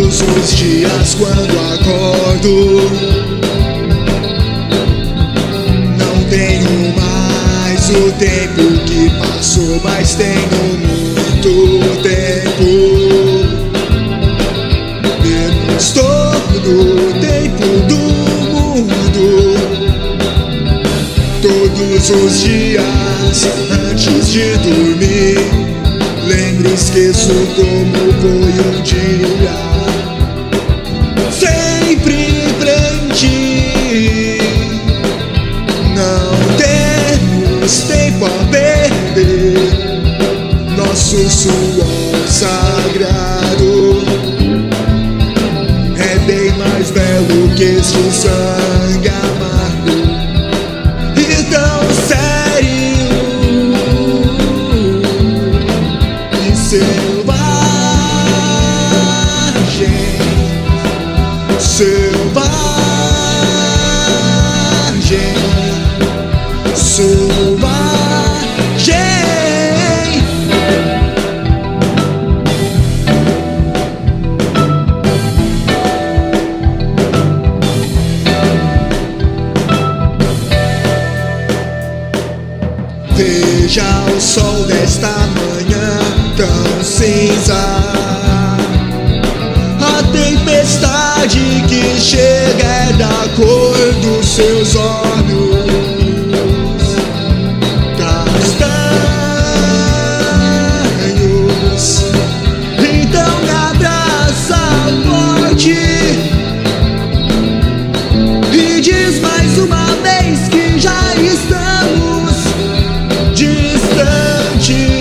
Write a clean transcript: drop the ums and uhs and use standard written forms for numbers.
Todos os dias quando acordo, não tenho mais o tempo que passou, mas tenho muito tempo. Menos todo o tempo do mundo. Todos os dias antes de dormir, lembro e esqueço como foi um dia. Sempre em frente, não temos tempo a perder. Nosso suor sagrado é bem mais belo que este sangue amargo e tão sério e selvagem, selvagem, selvagem. Veja o sol desta manhã tão cinza, a tempestade que chega é da cor dos seus olhos castanhos. Então me abraça forte e diz mais uma vez que já estamos distante.